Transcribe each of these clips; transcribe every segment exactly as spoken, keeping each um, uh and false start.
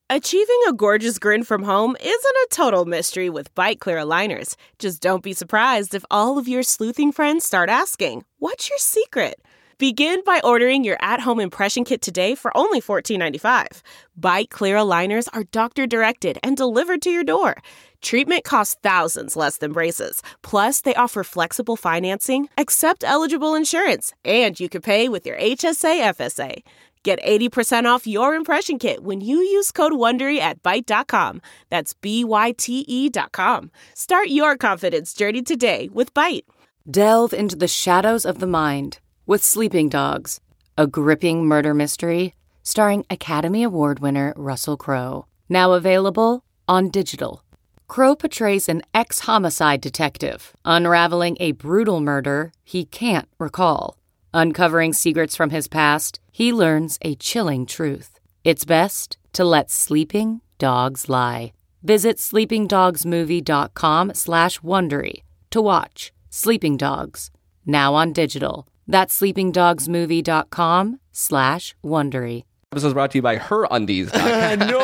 Achieving a gorgeous grin from home isn't a total mystery with Byte Clear aligners. Just don't be surprised if all of your sleuthing friends start asking, "What's your secret?" Begin by ordering your at-home impression kit today for only fourteen ninety-five. Byte Clear aligners are doctor-directed and delivered to your door. Treatment costs thousands less than braces. Plus, they offer flexible financing, accept eligible insurance, and you can pay with your H S A F S A. Get eighty percent off your impression kit when you use code WONDERY at byte dot com. That's B Y T E dot com. Start your confidence journey today with Byte. Delve into the shadows of the mind with Sleeping Dogs, a gripping murder mystery starring Academy Award winner Russell Crowe. Now available on digital. Crowe portrays an ex-homicide detective unraveling a brutal murder he can't recall. Uncovering secrets from his past, he learns a chilling truth. It's best to let sleeping dogs lie. Visit sleepingdogsmovie.com slash Wondery to watch Sleeping Dogs, now on digital. That's sleepingdogsmovie.com slash Wondery. This was brought to you by her undies. No!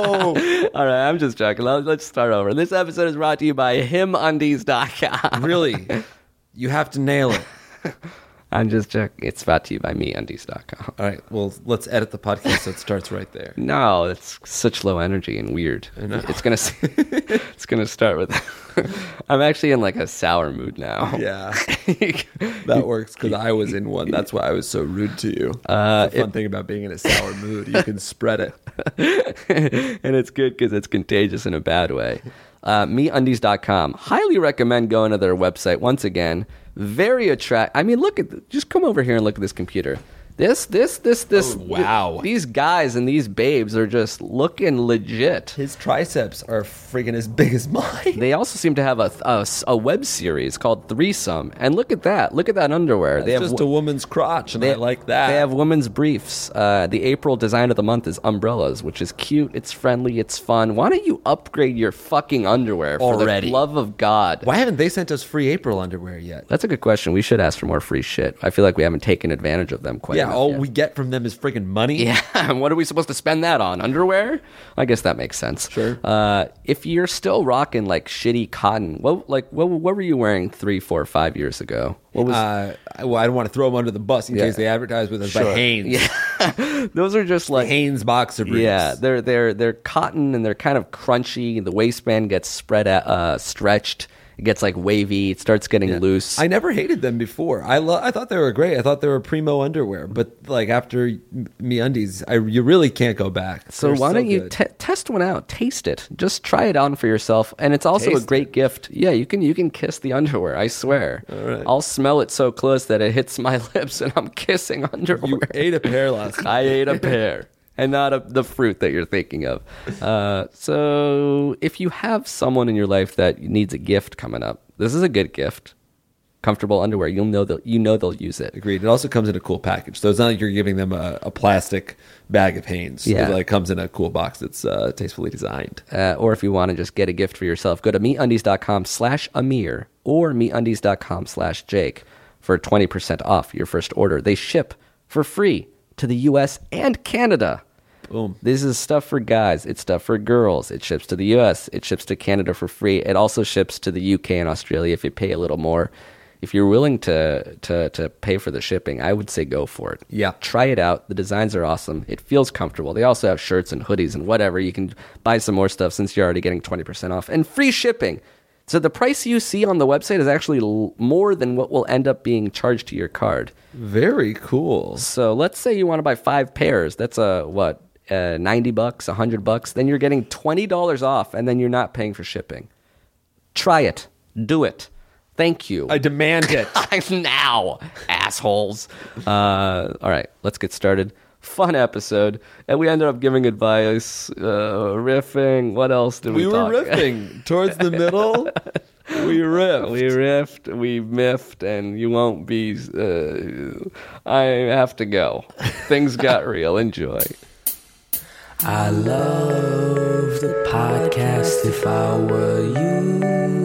All right, I'm just joking. Let's start over. This episode is brought to you by him undies dot com. Really? You have to nail it. I'm just joking. It's brought to you by me undies dot com. All right, well, let's edit the podcast so it starts right there. No, it's such low energy and weird. I know. It's gonna it's gonna start with I'm actually in like a sour mood now. Yeah, that works because I was in one. That's why I was so rude to you. Uh, the fun it, thing about being in a sour mood, you can spread it. And it's good because it's contagious in a bad way. Uh, me undies dot com. Highly recommend going to their website once again. Very attract. I mean, look at th- just come over here and look at this computer. This, this, this, this. Oh, wow. Th- these guys and these babes are just looking legit. His triceps are freaking as big as mine. They also seem to have a, a, a web series called Threesome. And look at that. Look at that underwear. That's they have just a woman's crotch, and they, I like that. They have women's briefs. Uh, the April design of the month is umbrellas, which is cute. It's friendly. It's fun. Why don't you upgrade your fucking underwear for Already. the love of God? Why haven't they sent us free April underwear yet? That's a good question. We should ask for more free shit. I feel like we haven't taken advantage of them quite Yeah, enough all yet. we get from them is freaking money. Yeah, and what are we supposed to spend that on? Underwear? I guess that makes sense. Sure. Uh, if you're still rocking like shitty cotton, what like what what were you wearing three, four, five years ago? What was? Uh, well, I don't want to throw them under the bus in Yeah. case they advertise with us by Sure. Hanes. Yeah, those are just like Hanes boxer briefs. Yeah, they're they're they're cotton and they're kind of crunchy. The waistband gets spread out, uh, stretched. It gets like wavy. It starts getting Yeah. loose. I never hated them before. I lo- I thought they were great. I thought they were primo underwear. But like after MeUndies, I you really can't go back. So They're why don't you good. te- test one out? Taste it. Just try it on for yourself. And it's also Taste a great it. gift. Yeah, you can you can kiss the underwear. I swear. All right. I'll smell it so close that it hits my lips, and I'm kissing underwear. You ate a pair last night. I ate a pear. And not a, the fruit that you're thinking of. Uh, so if you have someone in your life that needs a gift coming up, this is a good gift. Comfortable underwear. You'll know that you know they'll use it. Agreed. It also comes in a cool package, so it's not like you're giving them a, a plastic bag of Hanes. Yeah. It like comes in a cool box that's uh, tastefully designed. Uh, or if you want to just get a gift for yourself, go to MeUndies.com slash Amir or MeUndies.com slash Jake for twenty percent off your first order. They ship for free to the U S and Canada. Boom. This is stuff for guys. It's stuff for girls. It ships to the U S. It ships to Canada for free. It also ships to the U K and Australia if you pay a little more. If you're willing to to to pay for the shipping, I would say go for it. Yeah. Try it out. The designs are awesome. It feels comfortable. They also have shirts and hoodies and whatever. You can buy some more stuff since you're already getting twenty percent off. And free shipping. So the price you see on the website is actually l- more than what will end up being charged to your card. Very cool. So let's say you want to buy five pairs. That's a, what, uh, ninety bucks, one hundred bucks. Then you're getting twenty dollars off, and then you're not paying for shipping. Try it. Do it. Thank you. I demand it. Now, assholes. Uh, all right, let's get started. Fun episode. And we ended up giving advice, uh, riffing. What else did we, We were talk? riffing towards the middle. We riffed. We riffed, we miffed, and you won't be... Uh, I have to go. Things got real. Enjoy. I love the podcast. If I were you,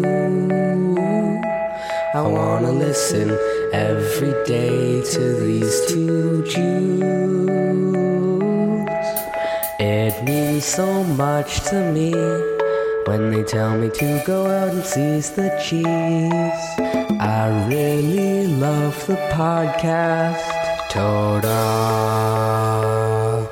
I wanna listen every day to these two Jews. It it means so much to me when they tell me to go out and seize the cheese. I really love the podcast. Toda.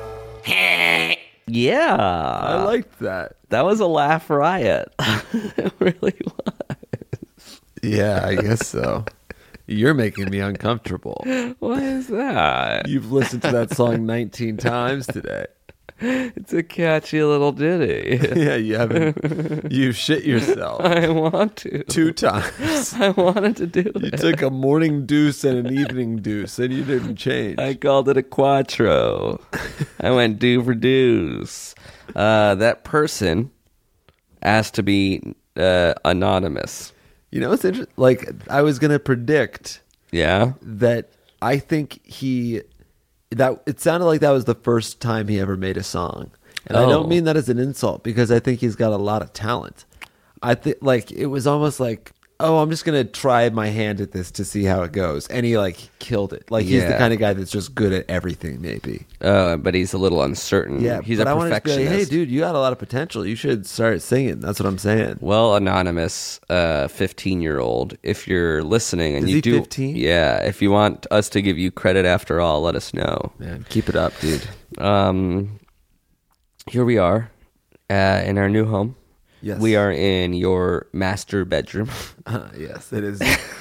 Yeah. I liked that. That was a laugh riot. It really was. Yeah, I guess so. You're making me uncomfortable. What is that? You've listened to that song nineteen times today. It's a catchy little ditty. Yeah, you haven't. You shit yourself I want to. two times. I wanted to do You it. took a morning deuce and an evening deuce, and you didn't change. I called it a quattro. I went do for deuce. Uh, that person asked to be uh, anonymous. You know, it's interesting. Like, I was going to predict Yeah? that I think he, that it sounded like that was the first time he ever made a song. And I Oh. don't mean that as an insult, because I think he's got a lot of talent. I think, like, it was almost like, oh, I'm just going to try my hand at this to see how it goes. And he, like, killed it. Like, he's the Yeah. kind of guy that's just good at everything, maybe. Uh, but he's a little uncertain. Yeah, He's but a I wanted to be perfectionist. like, hey, dude, you got a lot of potential. You should start singing. That's what I'm saying. Well, anonymous, uh, fifteen-year-old, if you're listening and Is you he do, fifteen? yeah, if you want us to give you credit after all, let us know. Man, keep it up, dude. Um, here we are, uh, in our new home. Yes. We are in your master bedroom. Uh, yes, it is.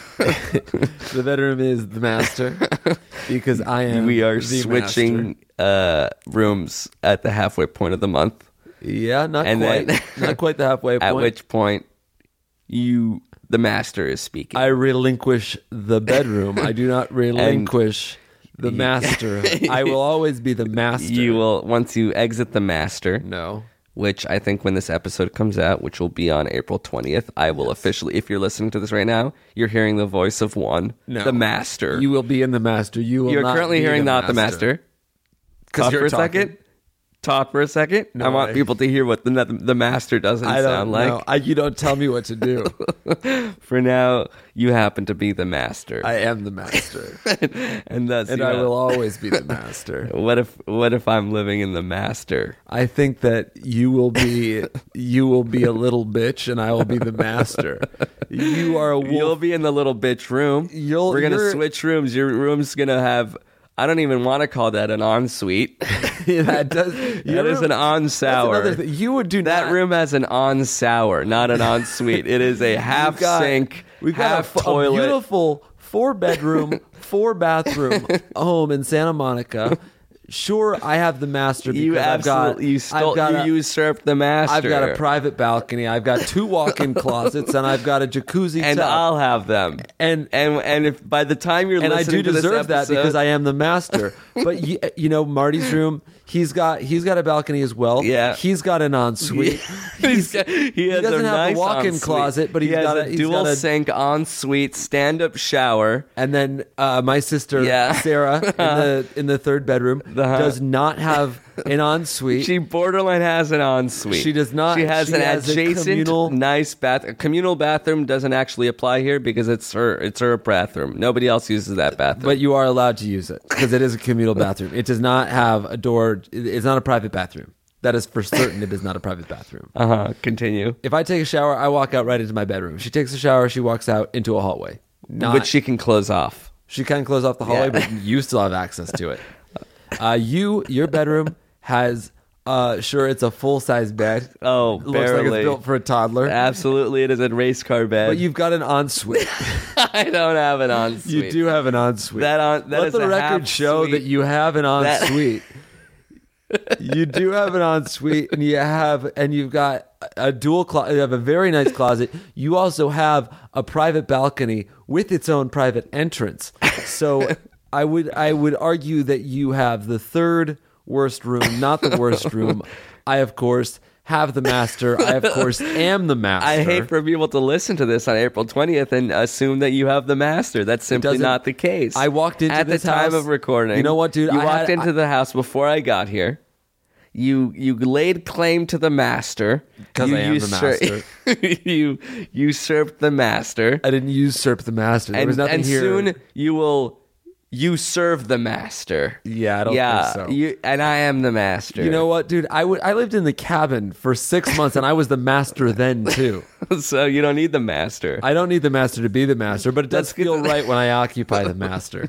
The bedroom is the master because I am. We are the switching uh, rooms at the halfway point of the month. master. Yeah, not And quite. then- Not quite the halfway point. At which point, you, the master, is speaking. I relinquish the bedroom. I do not relinquish the master. I will always be the master. You will, once you exit the master, No. which I think when this episode comes out, which will be on April twentieth, I will officially, if you're listening to this right now, you're hearing the voice of one, No. the master. You will be in the master. You will You're not currently be hearing the not the master. Because Talk you're for a talking. second. Talk for a second. No I want way. people to hear what the the master doesn't I don't sound like. know. I, you don't tell me what to do. For now, you happen to be the master, I am the master. and thus And you I have- will always be the master. What if what if I'm living in the master? I think that you will be you will be a little bitch and I will be the master. You are a wolf. You'll be in the little bitch room. You'll- We're gonna you're- switch rooms. Your room's gonna have. I don't even want to call that an ensuite. that does That is an on sour. You would do That not, room has an on sour, not an ensuite. It is a half We've got- sink, We've got half a, f- a toilet. beautiful four bedroom, four bathroom home in Santa Monica. Sure, I have the master because You I've got absolutely you stole I've got you a, usurped the master. I've got a private balcony. I've got two walk-in closets and I've got a jacuzzi and tub. I'll have them. And- and and if by the time you're and I listening do to this deserve that episode- because I am the master. But you, you know, Marty's room, he's got he's got a balcony as well. Yeah. he's got an ensuite. He's got- he, has doesn't a have nice a walk-in ensuite. closet, but he he's has got a a- he's dual got a- sink ensuite, stand-up shower. And then uh, my sister Yeah. Sarah in the in the third bedroom The- does not have an ensuite. She borderline has an ensuite. She does not. She has She an has a adjacent communal- nice bath. A communal bathroom doesn't actually apply here because it's her. It's her bathroom. Nobody else uses that bathroom. But you are allowed to use it because it is a communal bathroom. It does not have a door. it- It's not a private bathroom. That is for certain. It is not a private bathroom. uh huh. Continue. If I take a shower, I walk out right into my bedroom. She takes a shower, she walks out into a hallway. Not, Which she can close off. she can close off the hallway, Yeah. but you still have access to it. Uh, you, your bedroom has, uh, sure, it's a full size bed. Oh, It looks like barely. it's built for a toddler. Absolutely, it is a race car bed. But you've got an ensuite. I don't have an ensuite. You do have an ensuite. That on- that Let is the a record half show suite. that you have an That- ensuite. You do have an ensuite, and you have, and you've got a dual closet. You have a very nice closet. You also have a private balcony with its own private entrance. So I would, I would argue that you have the third worst room, not the worst room. I, of course, have the master. I, of course, am the master. I hate for people to listen to this on April twentieth and assume that you have the master. That's simply doesn't- not the case. I walked into at this the time house- of recording. You know what, dude? You I walked had- into I- the house before I got here. You you laid claim to the master 'Cause You I am the usur- you usurped the master, I didn't usurp the master. There and, was nothing and here. soon you will You serve the master. Yeah, I don't yeah, think so. You, and I am the master. You know what, dude? I would. I lived in the cabin for six months, and I was the master then too. So you don't need the master. I don't need the master to be the master, but it does That's good. feel right when I occupy the master.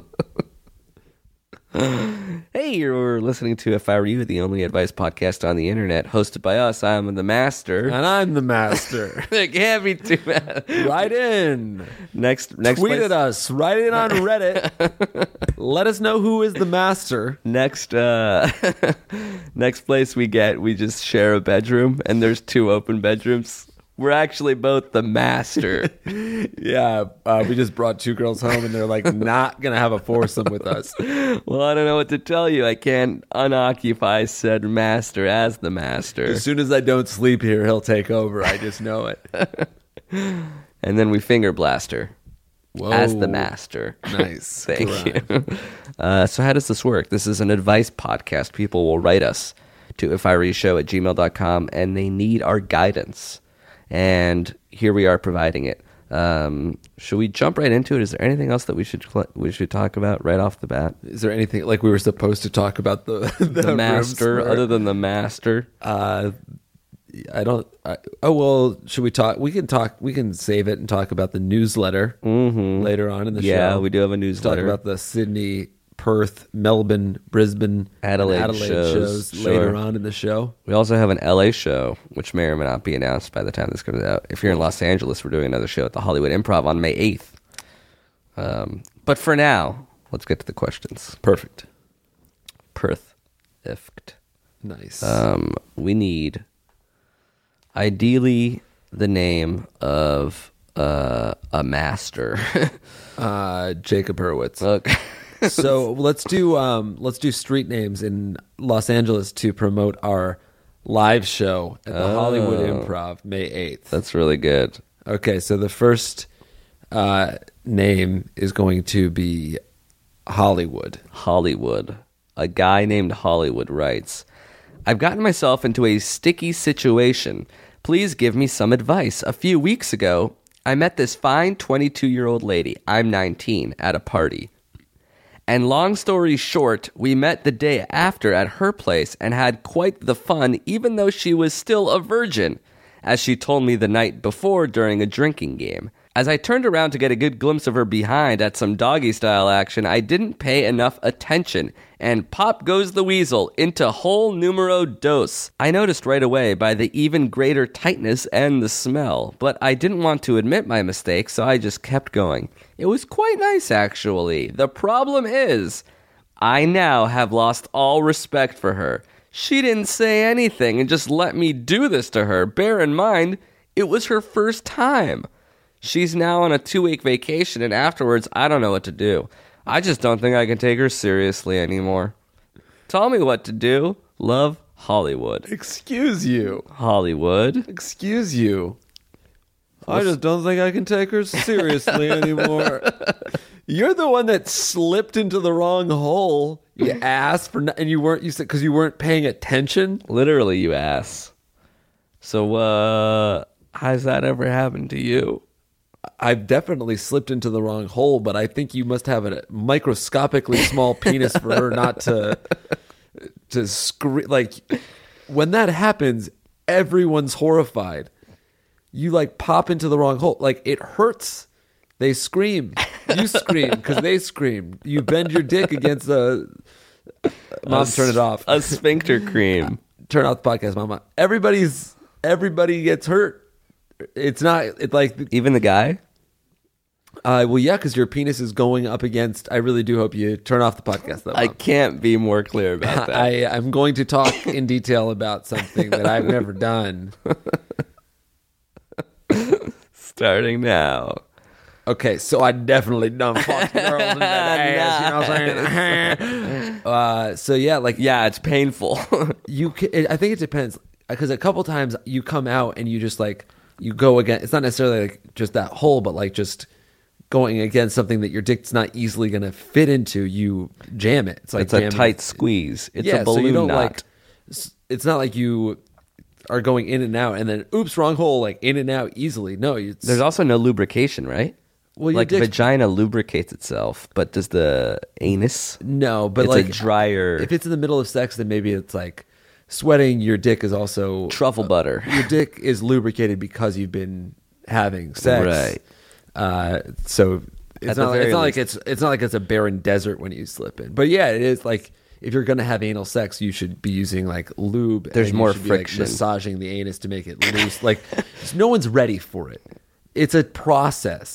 Hey, you're listening to If I Were You, the only advice podcast on the internet, hosted by us. I'm the master. And I'm the master. It can't be too bad. Write in. Next, next Tweet place, at us. Write in on Reddit. Let us know who is the master. Next, uh, next place we get, we just share a bedroom, and there's two open bedrooms. We're actually both the master. Yeah, uh, we just brought two girls home, and they're like not gonna have a foursome with us. Well, I don't know what to tell you. I can't unoccupy said master as the master. As soon as I don't sleep here, he'll take over. I just know it. And then we finger blaster Whoa. as the master. Nice. Thank Good you. Uh, so how does this work? This is an advice podcast. People will write us to ifireshow at gmail dot com, and they need our guidance. And here we are providing it. Um, should we jump right into it? Is there anything else that we should cl- we should talk about right off the bat? Is there anything like we were supposed to talk about the the, The master, rooms where- other than the master. Uh, I don't. I, oh well, should we talk? We can talk. We can save it and talk about the newsletter Mm-hmm. later on in the show. Yeah, we do have a Talk newsletter. about the Sydney, Perth, Melbourne, Brisbane, Adelaide and Adelaide shows, shows, sure. later on in the show. We also have an L A show, which may or may not be announced by the time this comes out. If you're in Los Angeles, we're doing another show at the Hollywood Improv on May eighth. Um, but for now, let's get to the questions. Perfect. Perth. Ifkt. Nice. Um, we need, ideally, the name of uh, a master. uh, Jacob Hurwitz. Okay. So let's do um, let's do street names in Los Angeles to promote our live show at the Oh. Hollywood Improv May eighth. That's really good. Okay, so the first uh, name is going to be Hollywood. Hollywood. A guy named Hollywood writes, I've gotten myself into a sticky situation. Please give me some advice. A few weeks ago, I met this fine twenty-two-year-old lady, I'm nineteen, at a party. And long story short, we met the day after at her place and had quite the fun, even though she was still a virgin, as she told me the night before during a drinking game. As I turned around to get a good glimpse of her behind at some doggy-style action, I didn't pay enough attention, and pop goes the weasel into whole numero dos. I noticed right away by the even greater tightness and the smell, but I didn't want to admit my mistake, so I just kept going. It was quite nice, actually. The problem is, I now have lost all respect for her. She didn't say anything and just let me do this to her. Bear in mind, it was her first time. She's now on a two-week vacation, and afterwards, I don't know what to do. I just don't think I can take her seriously anymore. Tell me what to do. Love, Hollywood. Excuse you. Hollywood. Excuse you. I just don't think I can take her seriously anymore. You're the one that slipped into the wrong hole. You asked for, no- and you weren't. You said because you weren't paying attention. Literally, you ass. So, uh, has that ever happened to you? I've definitely slipped into the wrong hole, but I think you must have a microscopically small penis for her not to to scream. Like when that happens, everyone's horrified. You like pop into the wrong hole. Like it hurts. They scream. You scream because they scream. You bend your dick against the. Mom, turn it off. A sphincter cream. Turn off the podcast, Mama. Everybody's everybody gets hurt. It's not. It's like Even the guy? Uh, well, yeah, because your penis is going up against. I really do hope you turn off the podcast, though. I Mom. can't be more clear about that. I, I'm going to talk in detail about something that I've never done. Starting now. Okay, so I definitely done fucked girls in the ass. You know what I'm saying? uh, so yeah, like Yeah, it's painful. you. Can, I think it depends because a couple times you come out and you just like you go again. It's not necessarily like just that hole, but like just going against something that your dick's not easily going to fit into. You jam it. It's like It's a jamming- tight squeeze. It's yeah, a balloon so you don't knot. like. s- It's not like you are going in and out and then oops, wrong hole, like in and out easily. No, it's, There's also no lubrication, right? Well, your like dick- vagina lubricates itself, but does the anus? No, but It's like a drier If it's in the middle of sex, then maybe it's like sweating. Your dick is also truffle butter. Your dick is lubricated because you've been having sex, Right. Uh, so it's At the not, it's very not like least. it's it's not like it's a barren desert when you slip in. But yeah, it is like if you're gonna have anal sex, you should be using like lube. and There's you more should be, like, friction. massaging the anus to make it loose. Like no one's ready for it. It's a process.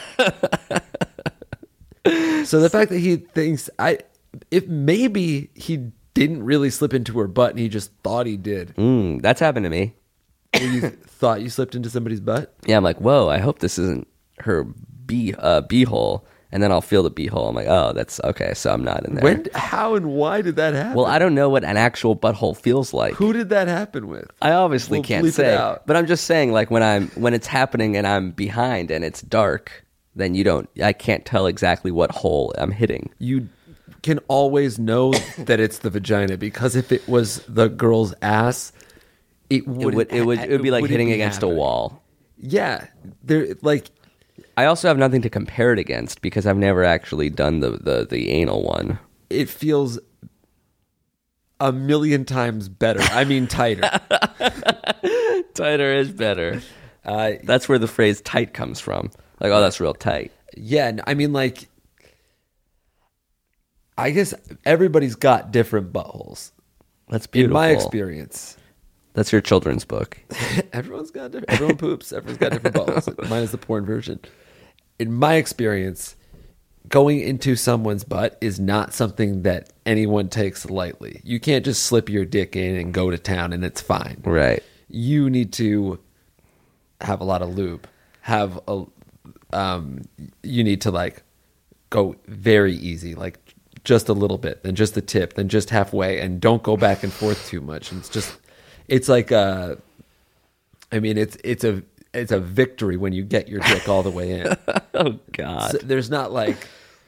So the fact that he thinks I, if maybe he didn't really slip into her butt and he just thought he did. Mm, that's happened to me. Where you thought you slipped into somebody's butt? Yeah, I'm like, whoa, I hope this isn't her bee uh, beehole. And then I'll feel the beehole. I'm like, oh, that's okay. So I'm not in there. When, how, and why did that happen? Well, I don't know what an actual butthole feels like. Who did that happen with? I obviously We'll can't bleep it say, out. but I'm just saying, like when I'm when it's happening and I'm behind and it's dark, then you don't. I can't tell exactly what hole I'm hitting. You can always know that it's the vagina because if it was the girl's ass, it It would would it would it would be like wouldn't hitting be against happening. a wall. Yeah, there like I also have nothing to compare it against because I've never actually done the the, the anal one. it feels a million times better. I mean, tighter. Tighter is better. Uh, That's where the phrase "tight" comes from. Like, oh, that's real tight. yeah, I mean, like, I guess everybody's got different buttholes. That's In beautiful. my experience, That's your children's book. everyone's got different. Everyone poops. Everyone's got different buttholes. Mine is the porn version. In my experience, going into someone's butt is not something that anyone takes lightly. You can't just slip your dick in and go to town and it's fine. Right. You need to have a lot of lube. Have a, um, you need to like go very easy, like just a little bit, then just the tip, then just halfway, and don't go back and forth too much. And it's just, it's like a, I mean, it's it's a it's a victory when you get your dick all the way in. Oh God. So there's not like,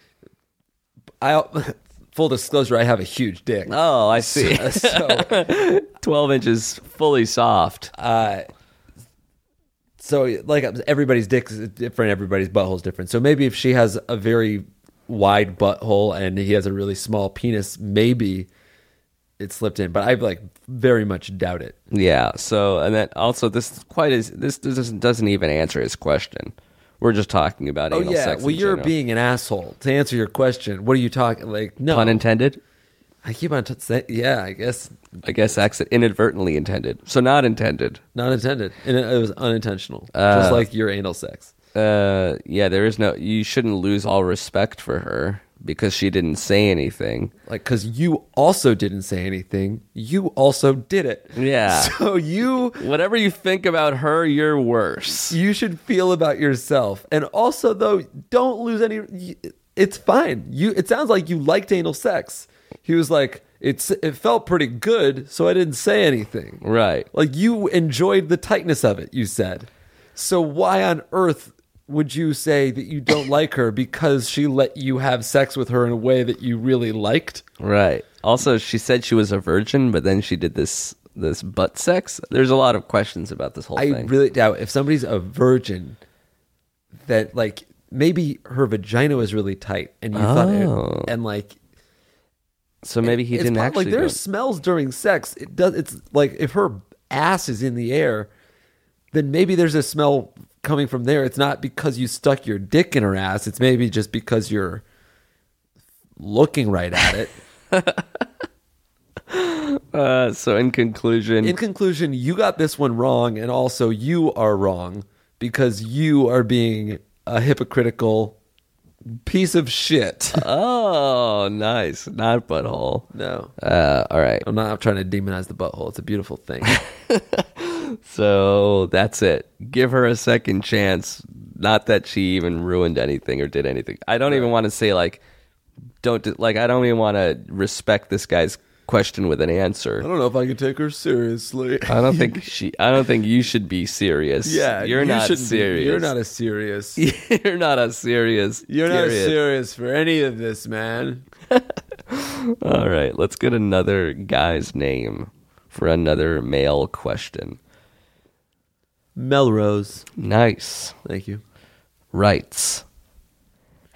I full disclosure, I have a huge dick. Oh, I see. So, Twelve inches, fully soft. uh, so like everybody's dick is different, everybody's butthole is different. So maybe if she has a very wide butthole and he has a really small penis, maybe it slipped in. But I like very much doubt it. Yeah. So, and then also this quite is this doesn't doesn't even answer his question. We're just talking about Oh anal yeah, sex. well in you're general. being an asshole. To answer your question, what are you talking like? No, pun intended. I keep on t- saying yeah. I guess I guess accident inadvertently intended. So not intended. not intended, and it, it was unintentional, Uh, just like your anal sex. Uh, yeah. There is no. You shouldn't lose all respect for her because she didn't say anything. Like, because you also didn't say anything. You also did it. Yeah. So you Whatever you think about her, you're worse. you should feel about yourself. And also, though, don't lose any. It's fine. You. It sounds like you liked anal sex. He was like, it's. It felt pretty good, so I didn't say anything. Right. Like you enjoyed the tightness of it. You said. So why on earth would you say that you don't like her because she let you have sex with her in a way that you really liked? Right. Also, she said she was a virgin, but then she did this this butt sex. There's a lot of questions about this whole I thing. really doubt if somebody's a virgin that like maybe her vagina was really tight and you thought Oh. it, and like so maybe he it's didn't prob- actually. like do there's it. smells during sex. It does. It's like if her ass is in the air, then maybe there's a smell coming from there. It's not because you stuck your dick in her ass. It's maybe just because you're looking right at it. Uh, so in conclusion, In conclusion, you got this one wrong, and also you are wrong because you are being a hypocritical piece of shit. oh, nice, not butthole. No, Uh, all right. I'm not trying to demonize the butthole. It's a beautiful thing. So that's it. Give her a second chance. Not that she even ruined anything or did anything. I don't even want to say like, don't do- like. I don't even want to respect this guy's question with an answer. I don't know if I can take her seriously. I don't think she. I don't think you should be serious. Yeah, you're you not shouldn't be- serious. You're not a serious. You're not a serious. You're not period. serious for any of this, man. All right, let's get another guy's name for another male question. Melrose. Nice. Thank you. Writes,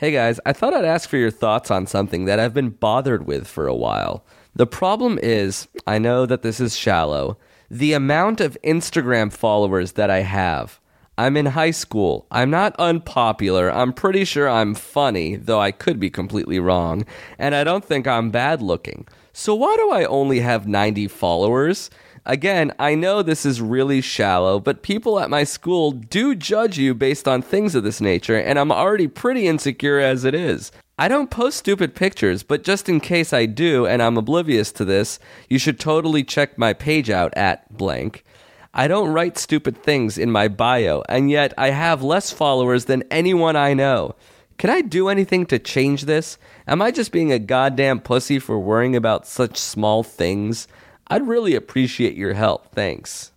Hey guys, I thought I'd ask for your thoughts on something that I've been bothered with for a while. The problem is, I know that this is shallow, the amount of Instagram followers that I have. I'm in high school. I'm not unpopular. I'm pretty sure I'm funny, though I could be completely wrong. And I don't think I'm bad looking. So why do I only have ninety followers? Again, I know this is really shallow, but people at my school do judge you based on things of this nature, and I'm already pretty insecure as it is. I don't post stupid pictures, but just in case I do, and I'm oblivious to this, you should totally check my page out at blank. I don't write stupid things in my bio, and yet I have less followers than anyone I know. Can I do anything to change this? Am I just being a goddamn pussy for worrying about such small things? I'd really appreciate your help. Thanks.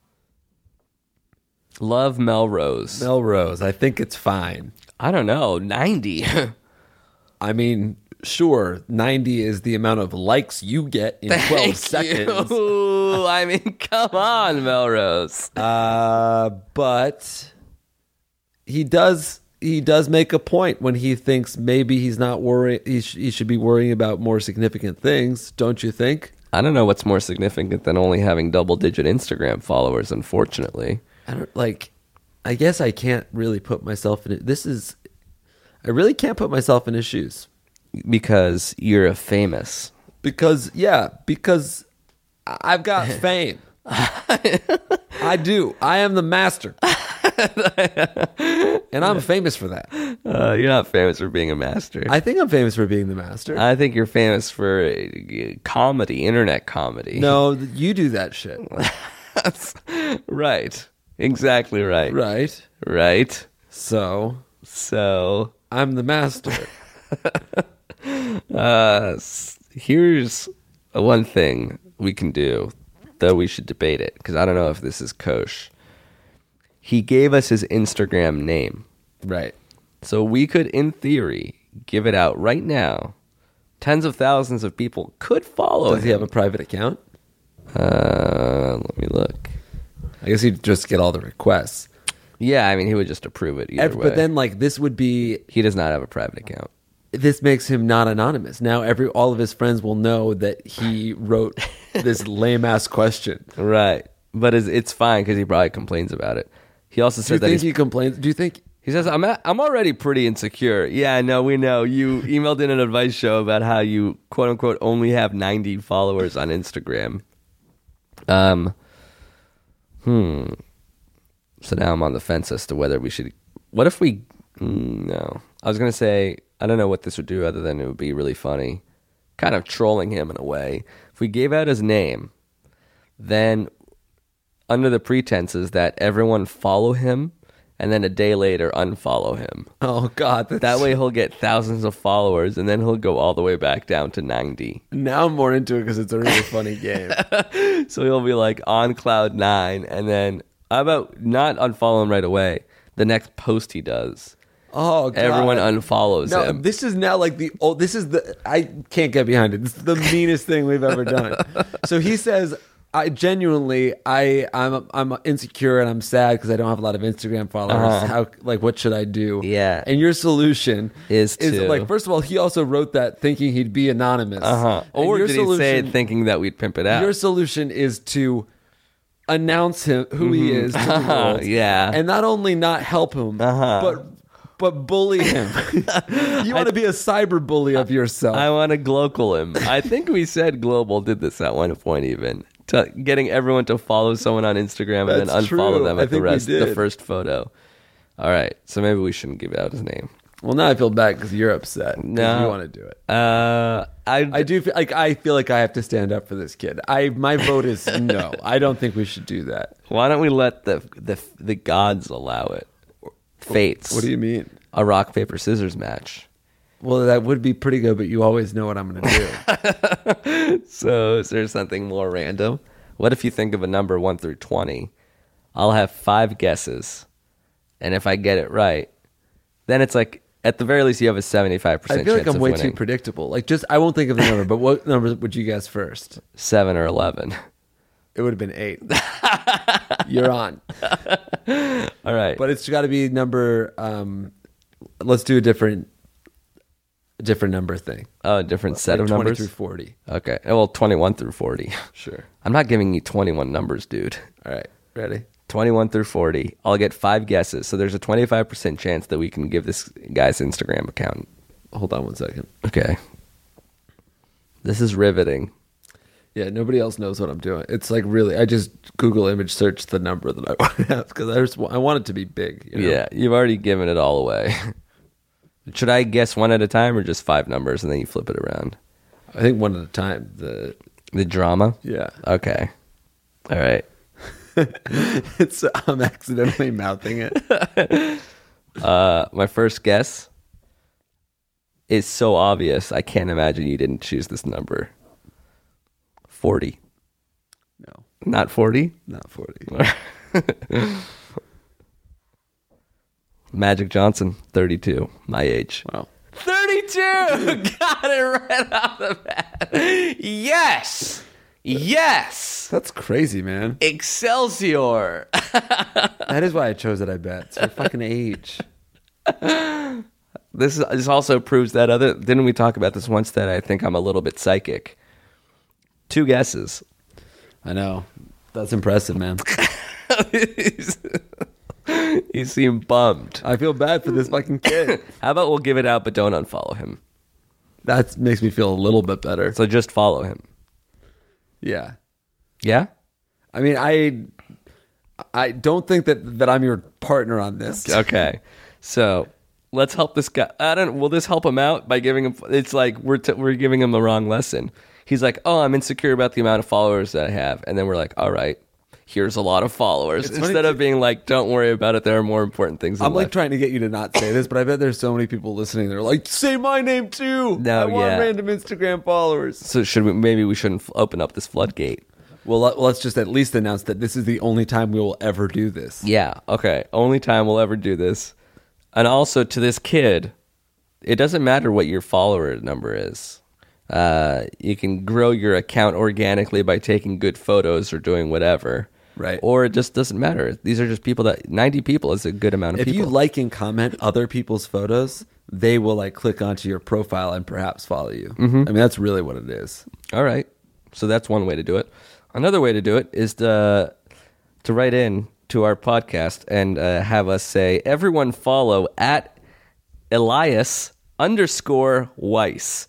Love, Melrose. Melrose, I think it's fine. I don't know, ninety. I mean, sure, ninety is the amount of likes you get in twelve Thank seconds. You. I mean, come on, Melrose. Uh, but he does he does make a point when he thinks maybe he's not worrying. He, sh- he should be worrying about more significant things, don't you think? I don't know what's more significant than only having double-digit Instagram followers, unfortunately. I don't like. I guess I can't really put myself in it. This is. I really can't put myself in his shoes Because you're a famous. because yeah, because I- I've got fame. I do. I am the master, and I'm famous for that. Uh, you're not famous for being a master. I think I'm famous for being the master. I think you're famous for uh, comedy, internet comedy. No, you do that shit. Right. Exactly right. Right. Right. So So, I'm the master. uh, s- here's one thing we can do, though we should debate it, because I don't know if this is kosher. He gave us his Instagram name. Right. So we could, in theory, give it out right now. Tens of thousands of people could follow Does he him. have a private account? Uh, let me look. I guess he'd just get all the requests. Yeah, I mean, he would just approve it either Ev- way. But then, like, this would be. He does not have a private account. This makes him not anonymous. Now, every all of his friends will know that he wrote this lame ass question. Right. But it's, it's fine because he probably complains about it. He also Do you said that think he's, he complains? Do you think? he says, I'm, a, I'm already pretty insecure. Yeah, no, we know. You emailed in an advice show about how you, quote unquote, only have ninety followers on Instagram. Um, hmm. So now I'm on the fence as to whether we should. What if we. Mm, no. I was going to say, I don't know what this would do other than it would be really funny. Kind of trolling him in a way. If we gave out his name, then under the pretenses that everyone follow him and then a day later unfollow him. Oh God, that's, That way he'll get thousands of followers and then he'll go all the way back down to ninety. now I'm more into it because it's a really funny game. So he'll be like on cloud nine and then how about not unfollow him right away? The next post he does, Oh, God. everyone unfollows No, him. this is now like the oh, this is the I can't get behind it. This is the meanest thing we've ever done. So he says, I genuinely, I, I'm, I'm insecure and I'm sad because I don't have a lot of Instagram followers. Uh-huh. How, like, what should I do? Yeah. And your solution Is is to- like, first of all, he also wrote that thinking he'd be anonymous. Uh-huh. And Or your did he say solution- it thinking that we'd pimp it out? Your solution is to announce him who he is to the world. Yeah. And not only not help him, Uh-huh. but but bully him. You want to be a cyber bully of yourself. I want to global him. I think we said Global did this at one point even. To getting everyone to follow someone on Instagram and then That's unfollow true. them I at the think we rest the did. first photo. All right. So maybe we shouldn't give out his name. Well, now I feel bad because you're upset. 'cause No. you want to do it. Uh I, I do feel like I feel like I have to stand up for this kid. I my vote is no. I don't think we should do that. why don't we let the the the gods allow it? Fates. What do you mean? A rock paper scissors match. Well, that would be pretty good, but you always know what I'm going to do. So is there something more random? What if you think of a number one through twenty? I'll have five guesses. And if I get it right, then it's like, at the very least, you have a seventy-five percent I feel chance like I'm of way winning. too predictable. Like, just I won't think of the number, but what number would you guess first? Seven or eleven. It would have been eight. You're on, All right. but it's got to be number. Um, let's do a different a different number thing. Oh, a different set Like of twenty numbers? through forty. Okay. Well, twenty-one through forty. Sure. I'm not giving you twenty-one numbers, dude. All right. Ready? twenty-one through forty. I'll get five guesses. So there's a twenty-five percent chance that we can give this guy's Instagram account. Hold on one second. Okay. This is riveting. Yeah, nobody else knows what I'm doing. It's like really, I just Google image search the number that I want to have because I, just, I want it to be big. You know? Yeah, you've already given it all away. Should I guess one at a time or just five numbers and then you flip it around? I think one at a time. The The drama? Yeah. Okay. All right. it's I'm accidentally mouthing it. Uh, my first guess is so obvious. I can't imagine you didn't choose this number. forty. No, Not forty? not forty. Magic Johnson, thirty-two. My age. Wow. thirty-two! Got it right off the bat. Yes! Yes! That's crazy, man. Excelsior! That is why I chose it, I bet. It's your fucking age. This is, this also proves that other. Didn't we talk about this once that I think I'm a little bit psychic? Two guesses. I know. That's impressive, man. You seem bummed. I feel bad for this fucking kid. How about we'll give it out, but don't unfollow him? That makes me feel a little bit better. So just follow him. Yeah. Yeah? I mean, I I don't think that, that I'm your partner on this. Okay. So let's help this guy. I don't. Will this help him out by giving him? It's like we're t- we're giving him the wrong lesson. He's like, oh, I'm insecure about the amount of followers that I have, and then we're like, all right, here's a lot of followers. It's Instead funny of being like, don't worry about it. There are more important things. In I'm like life. trying to get you to not say this, but I bet there's so many people listening. They're like, say my name too. No, I want yeah. random Instagram followers. So should we? Maybe we shouldn't f- open up this floodgate. Well, let, let's just at least announce that this is the only time we will ever do this. Yeah. Okay. Only time we'll ever do this. And also to this kid, it doesn't matter what your follower number is. Uh, you can grow your account organically by taking good photos or doing whatever. Right. Or it just doesn't matter. These are just people that ninety people is a good amount of If people. you like and comment other people's photos, they will like click onto your profile and perhaps follow you. Mm-hmm. I mean, that's really what it is. All right. So that's one way to do it. Another way to do it is to to write in to our podcast and uh, have us say, everyone follow at Elias underscore Weiss.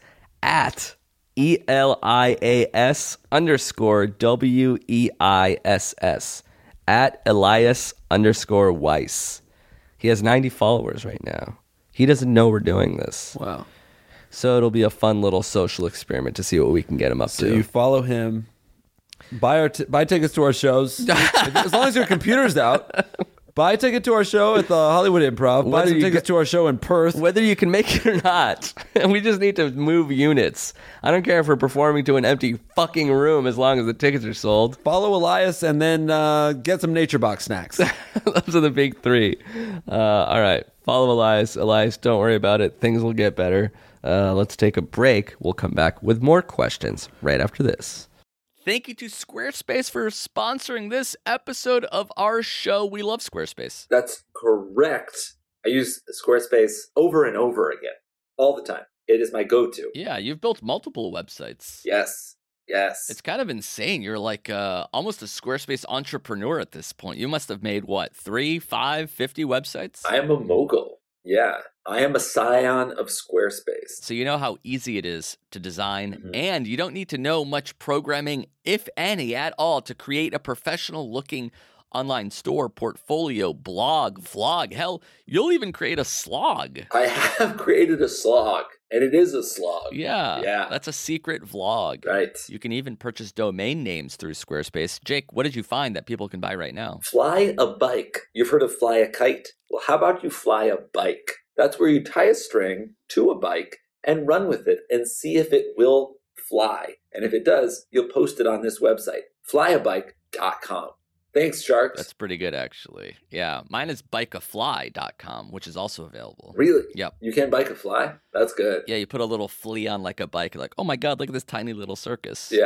At E L I A S underscore W E I S S. At Elias underscore Weiss. He has ninety followers right now. He doesn't know we're doing this. Wow. So it'll be a fun little social experiment to see what we can get him up So to. you follow him, buy our t- buy tickets to our shows. As long as your computer's out, buy a ticket to our show at the Hollywood Improv. Buy Whether some you tickets get- to our show in Perth. Whether you can make it or not, we just need to move units. I don't care if we're performing to an empty fucking room as long as the tickets are sold. Follow Elias and then uh, get some Nature Box snacks. Those are the big three. Uh, all right. Follow Elias. Elias, don't worry about it. Things will get better. Uh, let's take a break. We'll come back with more questions right after this. Thank you to Squarespace for sponsoring this episode of our show. We love Squarespace. That's correct. I use Squarespace over and over again, all the time. It is my go-to. Yeah, you've built multiple websites. Yes, yes. It's kind of insane. You're like uh, almost a Squarespace entrepreneur at this point. You must have made, what, three, five, fifty websites? I am a mogul. Yeah, I am a scion of Squarespace. So you know how easy it is to design, Mhm. and you don't need to know much programming, if any, at all, to create a professional-looking online store, portfolio, blog, vlog. Hell, you'll even create a slog. I have created a slog, and it is a slog. Yeah, Yeah. that's a secret vlog. Right. You can even purchase domain names through Squarespace. Jake, what did you find that people can buy right now? Fly a bike. You've heard of fly a kite? Well, how about you fly a bike? That's where you tie a string to a bike and run with it and see if it will fly. And if it does, you'll post it on this website, fly a bike dot com. Thanks, Sharks. That's pretty good, actually. Yeah, mine is bike a fly dot com, which is also available. Really? Yep. You can bike a fly? That's good. Yeah, you put a little flea on like a bike. You're like, oh my God, look at this tiny little circus. Yeah.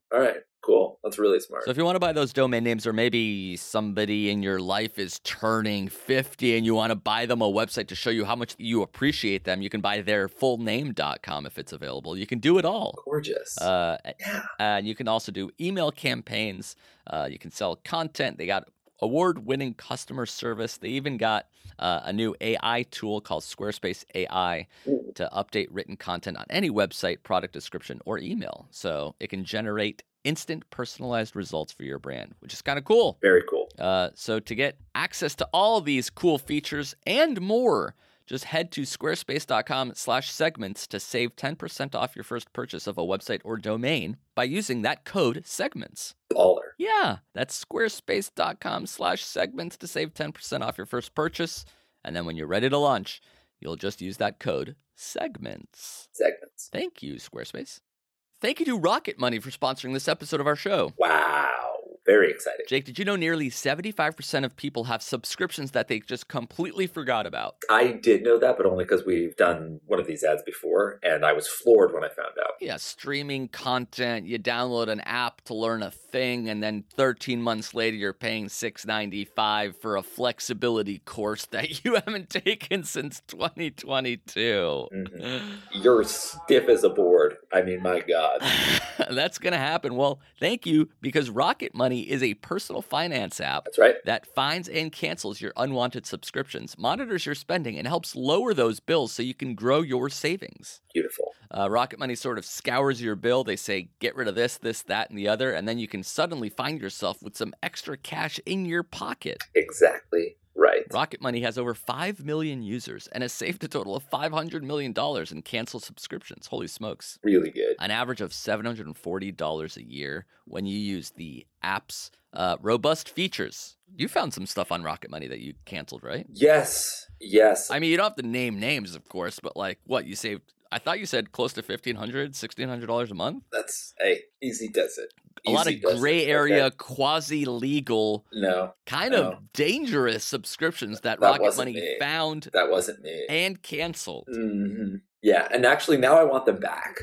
All right. Cool. That's really smart. So if you want to buy those domain names, or maybe somebody in your life is turning fifty and you want to buy them a website to show you how much you appreciate them, you can buy their full name dot com if it's available. You can do it all. Gorgeous. Uh, yeah. And you can also do email campaigns. Uh, you can sell content. They got award-winning customer service. They even got uh, a new A I tool called Squarespace A I Ooh. to update written content on any website, product description, or email. So it can generate instant personalized results for your brand, which is kind of cool. Very cool. Uh, so to get access to all these cool features and more, just head to squarespace.com slash segments to save ten percent off your first purchase of a website or domain by using that code segments. Baller. Yeah, that's squarespace.com slash segments to save ten percent off your first purchase. And then when you're ready to launch, you'll just use that code segments. Segments. Thank you, Squarespace. Thank you to Rocket Money for sponsoring this episode of our show. Wow. Very exciting. Jake, did you know nearly seventy-five percent of people have subscriptions that they just completely forgot about? I did know that, but only because we've done one of these ads before, and I was floored when I found out. Yeah, streaming content, you download an app to learn a thing, and then thirteen months later you're paying six dollars and ninety-five cents for a flexibility course that you haven't taken since twenty twenty-two. Mm-hmm. You're stiff as a board. I mean, my God. That's going to happen. Well, thank you, because Rocket Money is a personal finance app. That's right. That finds and cancels your unwanted subscriptions, monitors your spending, and helps lower those bills so you can grow your savings. Beautiful. Uh, Rocket Money sort of scours your bill. They say, get rid of this, this, that, and the other, and then you can suddenly find yourself with some extra cash in your pocket. Exactly right. Rocket Money has over five million users and has saved a total of five hundred million dollars in canceled subscriptions. Holy smokes. Really good. An average of seven hundred forty dollars a year when you use the app's uh, robust features. You found some stuff on Rocket Money that you canceled, right? Yes. Yes. I mean, you don't have to name names, of course, but like, what, you saved, I thought you said close to fifteen hundred dollars, sixteen hundred dollars a month? That's, hey, easy does it. A lot Easy of does gray it. area, Okay. quasi-legal, No. kind no. of dangerous subscriptions that, That Rocket wasn't Money me. found That wasn't me. and canceled. hmm Yeah, and actually now I want them back.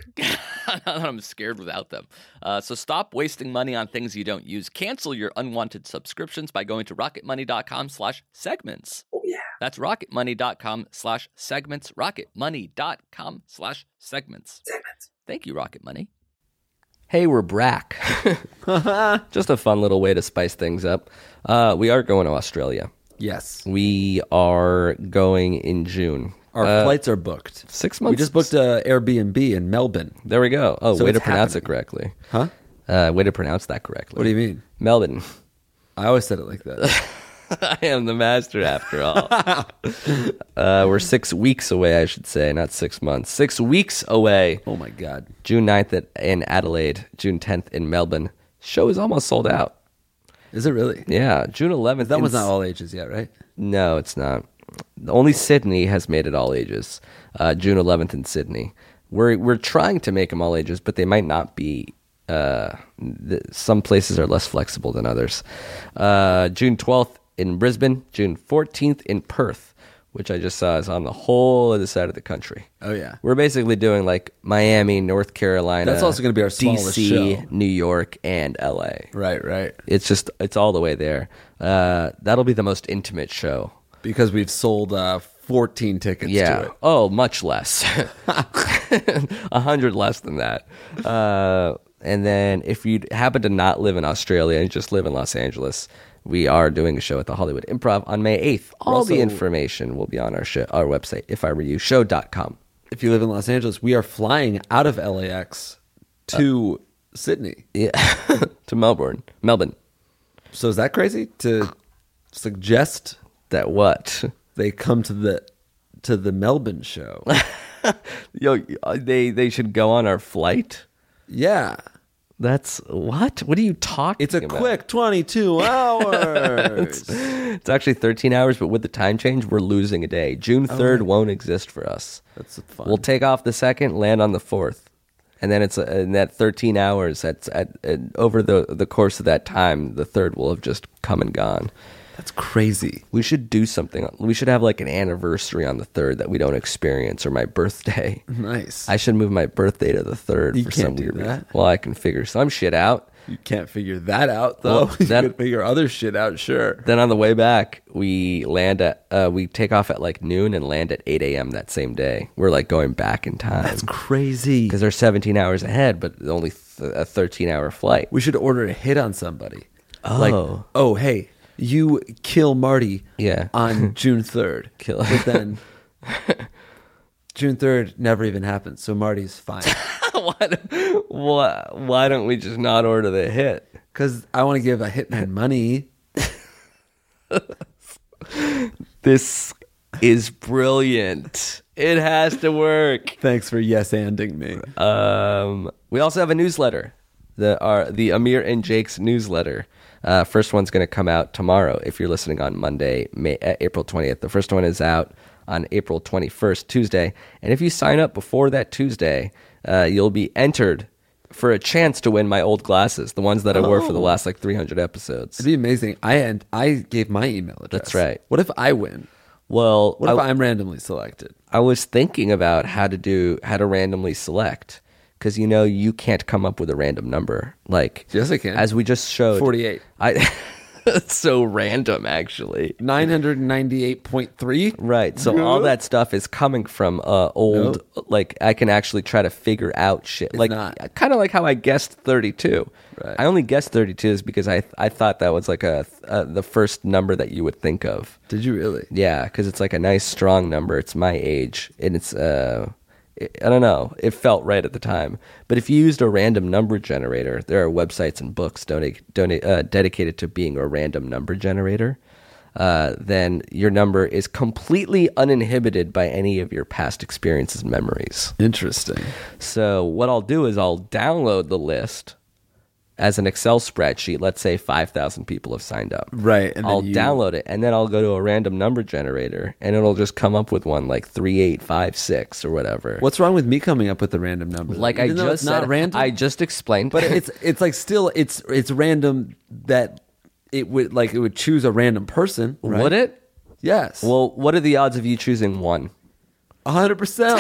I'm scared without them. Uh, so stop wasting money on things you don't use. Cancel your unwanted subscriptions by going to rocketmoney.com slash segments. Oh, yeah. That's rocketmoney.com slash segments. rocketmoney.com slash segments. Segments. Thank you, Rocket Money. Hey, we're back. Just a fun little way to spice things up. Uh, we are going to Australia. Yes. We are going in June. Our Uh, flights are booked. Six months. We just booked a Airbnb in Melbourne. There we go. Oh, So way it's to pronounce happening. it correctly. Huh? Uh, way to pronounce that correctly. What do you mean? Melbourne. I always said it like that. I am the master after all. uh, we're six weeks away, I should say, not six months. Six weeks away. Oh, my God. June ninth at, in Adelaide, June tenth in Melbourne. Show is almost sold out. Is it really? Yeah, June eleventh. That in one's not S- all ages yet, right? No, it's not. Only Sydney has made it all ages. Uh, June eleventh in Sydney. We're we're trying to make them all ages, but they might not be. Uh, th- some places are less flexible than others. Uh, June twelfth in Brisbane. June fourteenth in Perth, which I just saw is on the whole other side of the country. Oh, yeah. We're basically doing like Miami, North Carolina. That's also gonna be our smallest D C, show. New York, and L A. Right, right. It's just it's all the way there. Uh, that'll be the most intimate show. Because we've sold uh, fourteen tickets Yeah. to it. Oh, much less. A hundred less than that. Uh, and then if you happen to not live in Australia and just live in Los Angeles, we are doing a show at the Hollywood Improv on May eighth. All Also- the information will be on our show, our website, if I were you show dot com. If you live in Los Angeles, we are flying out of L A X to Sydney. Yeah. To Melbourne. Melbourne. So is that crazy to suggest That what? they come to the to the Melbourne show? Yo, they they should go on our flight? Yeah. That's what? What are you talking It's a about? quick twenty-two hours. It's actually thirteen hours, but with the time change, we're losing a day. June third won't exist for us. That's fun. We'll take off the second, land on the fourth. And then it's uh, in that thirteen hours, that's at, at, over the, the course of that time, the third will have just come and gone. That's crazy. We should do something. We should have like an anniversary on the third that we don't experience, or my birthday. Nice. I should move my birthday to the third You for can't some do weird reason. that. Well, I can figure some shit out. You can't figure that out, though. Well, you that- can figure other shit out, sure. Then on the way back, we land at uh, we take off at like noon and land at eight a.m. that same day. We're like going back in time. That's crazy. Because they're seventeen hours ahead, but only th- a thirteen hour flight. We should order a hit on somebody. Oh. Like, oh, hey, you kill Marty Yeah. on June third. Kill- But then June third never even happens, so Marty's fine. why, why, why don't we just not order the hit? Because I want to give a hitman money. This is brilliant. It has to work. Thanks for yes-anding me. Um, we also have a newsletter, the our the Amir and Jake's newsletter. Uh, first one's going to come out tomorrow. If you're listening on Monday, May, uh, April twentieth, the first one is out on April twenty-first, Tuesday. And if you sign up before that Tuesday, uh, you'll be entered for a chance to win my old glasses, the ones that I wore for the Oh. last like three hundred episodes. It'd be amazing. I and I gave my email address. That's right. What if I win? Well, What if I, I'm randomly selected? I was thinking about how to do how to randomly select, because you know you can't come up with a random number. Like Yes, I can. as we just showed, forty-eight. I it's so random, actually. nine hundred ninety-eight point three? Right. So all that stuff is coming from uh, old. No. Like I can actually try to figure out shit. like not. kind of like how I guessed thirty-two. Right. I only guessed thirty-two is because I I thought that was like a, a the first number that you would think of. Did you really? Yeah, because it's like a nice strong number. It's my age, and it's uh, I don't know. It felt right at the time. But if you used a random number generator, there are websites and books donate, donate, uh, dedicated to being a random number generator. Uh, then your number is completely uninhibited by any of your past experiences and memories. Interesting. So what I'll do is I'll download the list as an Excel spreadsheet. Let's say five thousand people have signed up. Right, and then I'll you- download it, and then I'll go to a random number generator, and it'll just come up with one like three eight five six or whatever. What's wrong with me coming up with a random number? like I Even though just it's not said, random. I just explained. but it's it's like still it's it's random that it would like it would choose a random person. Right? Would it? Yes. Well, what are the odds of you choosing one? A hundred percent.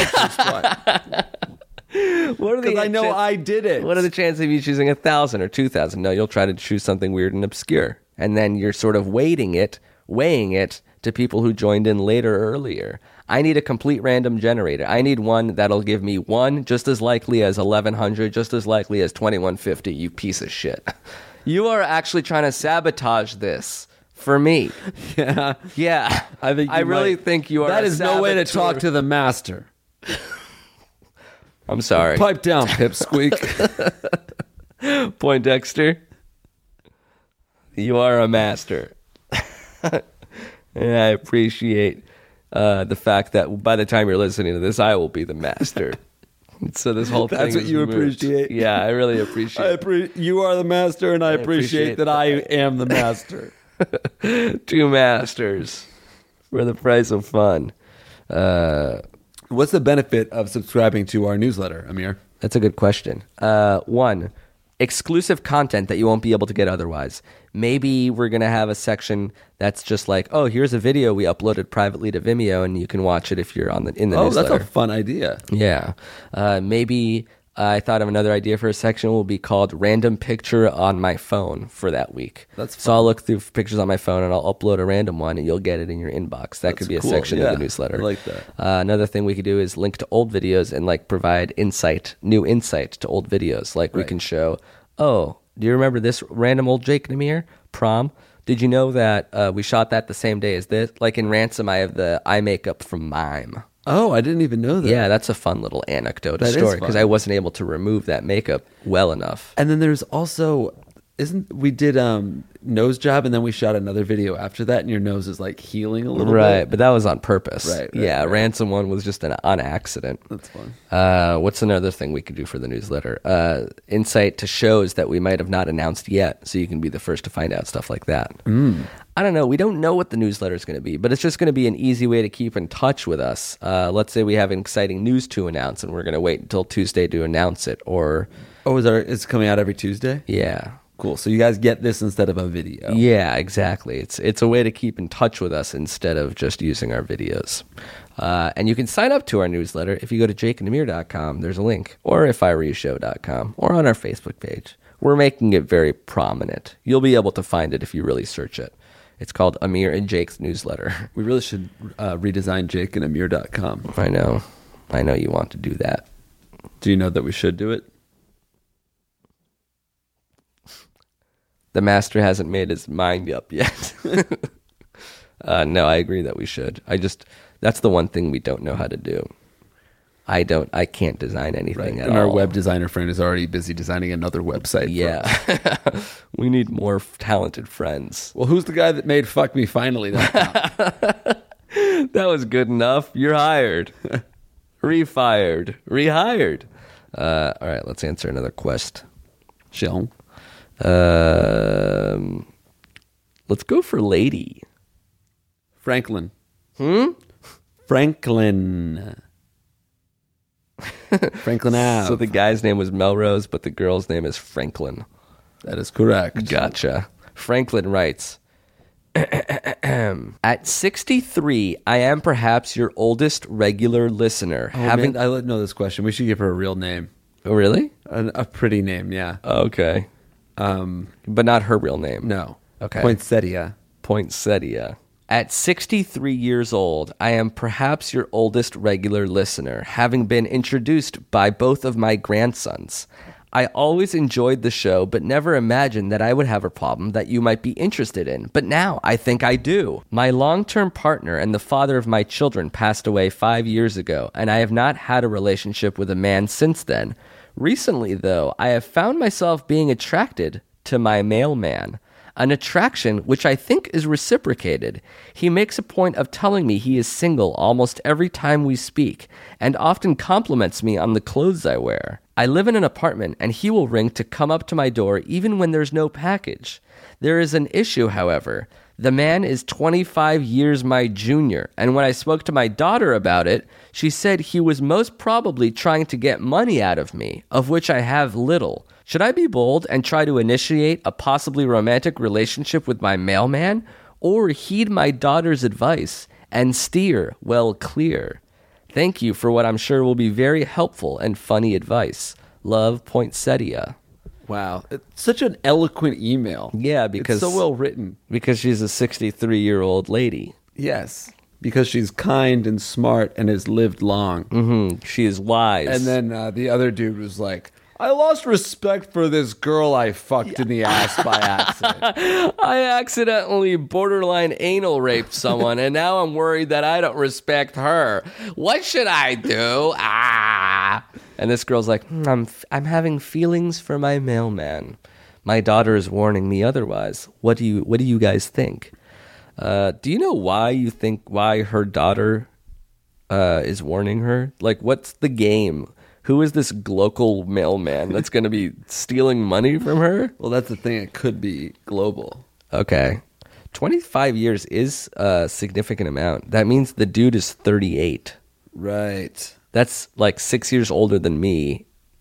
What are the Because I know chan- I did it. What are the chances of you choosing a thousand or two thousand? No, you'll try to choose something weird and obscure, and then you're sort of weighting it, weighing it to people who joined in later or earlier. I need a complete random generator. I need one that'll give me one just as likely as eleven hundred, just as likely as twenty-one fifty. You piece of shit. You are actually trying to sabotage this for me. Yeah. Yeah, I think I you really might- think you are. That a is no way to saboteur. talk to the master. I'm sorry. Pipe down, Pipsqueak. Poindexter, you are a master. And I appreciate uh, the fact that by the time you're listening to this, I will be the master. So this whole thing That's what is you moot. appreciate? Yeah, I really appreciate I appre- you are the master, and I, appreciate, appreciate that I am the master. Two masters for the price of fun. Uh, What's the benefit of subscribing to our newsletter, Amir? That's a good question. Uh, one, exclusive content that you won't be able to get otherwise. Maybe we're going to have a section that's just like, oh, here's a video we uploaded privately to Vimeo, and you can watch it if you're on the in the Oh, newsletter. that's a fun idea. Yeah. Uh, maybe I thought of another idea for a section will be called Random Picture on My Phone for that week. That's So I'll look through pictures on my phone and I'll upload a random one and you'll get it in your inbox. That could be a cool. section Yeah, of the newsletter. I like that. Uh, another thing we could do is link to old videos and like provide insight, new insight to old videos. Like we Right. can show, oh, do you remember this random old Jake Namir prom? Did you know that uh, we shot that the same day as this? Like in Ransom, I have the eye makeup from Mime. Oh, I didn't even know that. Yeah, that's a fun little anecdote That is story because fun. I wasn't able to remove that makeup well enough. And then there's also, isn't we did um nose job, and then we shot another video after that, and your nose is like healing a little Right, bit. but that was on purpose. Right, right, yeah, right. Ransom one was just an on accident. That's fun. Uh, what's another thing we could do for the newsletter? Uh, insight to shows that we might have not announced yet, so you can be the first to find out stuff like that. Mm. I don't know. We don't know what the newsletter is going to be, but it's just going to be an easy way to keep in touch with us. Uh, let's say we have exciting news to announce, and we're going to wait until Tuesday to announce it. Or Oh, is our it's coming out every Tuesday? yeah, Cool. So you guys get this instead of a video. Yeah, exactly. It's it's a way to keep in touch with us instead of just using our videos. Uh, and you can sign up to our newsletter if you go to jake and amir dot com. There's a link. Or if I were you show dot com. Or on our Facebook page. We're making it very prominent. You'll be able to find it if you really search it. It's called Amir and Jake's Newsletter. We really should uh, redesign jake and amir dot com. I know. I know you want to do that. Do you know that we should do it? The master hasn't made his mind up yet. uh, no, I agree that we should. I just, that's the one thing we don't know how to do. I don't, I can't design anything Right. at and all. our web designer friend is already busy designing another website. for Yeah. us. We need more f- talented friends. Well, who's the guy that made Fuck Me Finally? That was good enough. You're hired. Refired. Rehired. Uh, all right, let's answer another quest. Shall. Um, let's go for lady. Franklin. Hmm? Franklin. Franklin Ave. So the guy's name was Melrose, but the girl's name is Franklin. That is correct. Gotcha. Franklin writes, at sixty-three, I am perhaps your oldest regular listener. Oh, having man, I know this question. We should give her a real name. Oh, really? A, a pretty name, yeah. Okay. Um, But not her real name. no. Okay. Poinsettia. Poinsettia. At sixty-three years old, I am perhaps your oldest regular listener, having been introduced by both of my grandsons. I always enjoyed the show, but never imagined that I would have a problem that you might be interested in. But now I think I do. My long-term partner and the father of my children passed away five years ago, and I have not had a relationship with a man since then. Recently, though, I have found myself being attracted to my mailman. An attraction which I think is reciprocated. He makes a point of telling me he is single almost every time we speak, and often compliments me on the clothes I wear. I live in an apartment, and he will ring to come up to my door even when there's no package. There is an issue, however. The man is twenty-five years my junior, and when I spoke to my daughter about it, she said he was most probably trying to get money out of me, of which I have little. Should I be bold and try to initiate a possibly romantic relationship with my mailman, or heed my daughter's advice and steer well clear? Thank you for what I'm sure will be very helpful and funny advice. Love, Poinsettia. Wow. It's such an eloquent email. Yeah, because It's so well written. because she's a sixty-three-year-old lady. Yes. Because she's kind and smart and has lived long. Mm-hmm. She is wise. And then uh, the other dude was like, I lost respect for this girl I fucked in the ass by accident. I accidentally borderline anal raped someone, and now I'm worried that I don't respect her. What should I do? Ah! And this girl's like, hmm, I'm I'm having feelings for my mailman. My daughter is warning me otherwise. What do you What do you guys think? Uh, do you know why you think why her daughter uh, is warning her? Like, what's the game? Who is this local mailman that's going to be stealing money from her? Well, that's the thing. It could be global. Okay. twenty-five years is a significant amount. That means the dude is thirty-eight. Right. That's like six years older than me,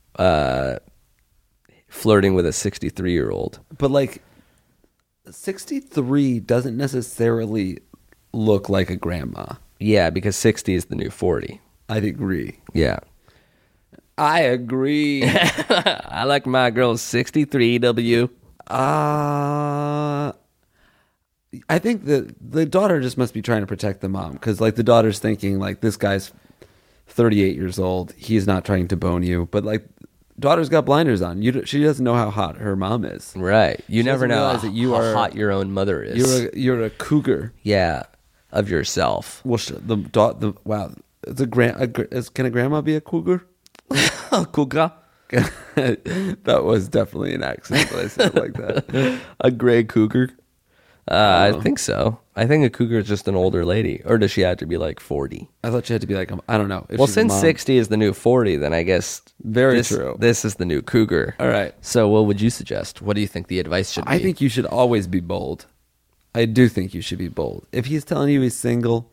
uh, flirting with a sixty-three-year-old. But like, sixty-three doesn't necessarily look like a grandma. Yeah, because sixty is the new forty. I'd agree. Yeah. I agree. I like my girl sixty-three W. Uh, I think the the daughter just must be trying to protect the mom, because like the daughter's thinking like, this guy's thirty-eight years old. He's not trying to bone you, but like, daughter's got blinders on. You she doesn't know how hot her mom is. Right. You She never doesn't know realize that you how are- hot your own mother is. You're a, you're a cougar. yeah, of yourself. Well, sh- the da- the wow. Is a grand a, gr- is, can a grandma be a cougar? Cougar. That was definitely an accent, but I said it like that. A gray cougar. Uh, I think so. I think a cougar is just an older lady. Or does she have to be like forty? I thought you had to be like, um, I don't know. If Well, she's a since mom. sixty is the new forty, then I guess Very this, true. This is the new cougar. All right. So what would you suggest? What do you think the advice should be? I think you should always be bold. I do think you should be bold. If he's telling you he's single,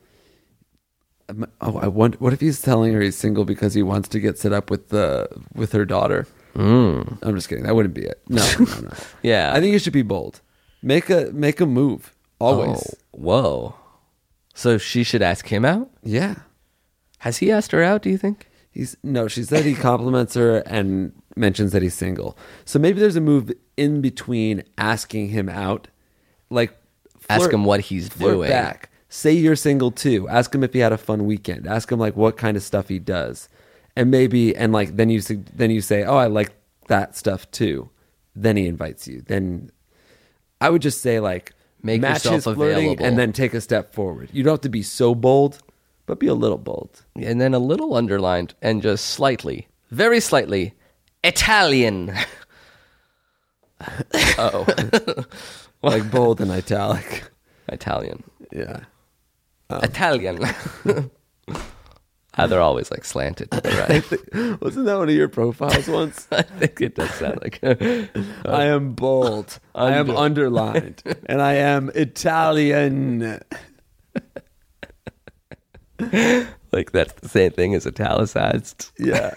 um, oh, I wonder, what if he's telling her he's single because he wants to get set up with the with her daughter? Mm. I'm just kidding. That wouldn't be it. No, no, no. Yeah. I think you should be bold. Make a make a move always. Oh, whoa. So she should ask him out? Yeah. Has he asked her out, do you think? He's no. She said he compliments her and mentions that he's single. So maybe there's a move in between asking him out, like Ask flirt- him what he's flirt doing. back. Say you're single too. Ask him if he had a fun weekend. Ask him like what kind of stuff he does, and maybe and like then you sug- then you say, oh, I like that stuff too. Then he invites you. Then I would just say like Make match yourself his flirting available. and then take a step forward. You don't have to be so bold, but be a little bold. And then a little underlined and just slightly, very slightly, Italian. Oh. Like bold and italic. Italian. Yeah. Italian. Ah, they're always like slanted to the right. Wasn't that one of your profiles once? I think it does sound like I am bold. I am Under- underlined. And I am Italian. like that's the same thing as italicized. Yeah.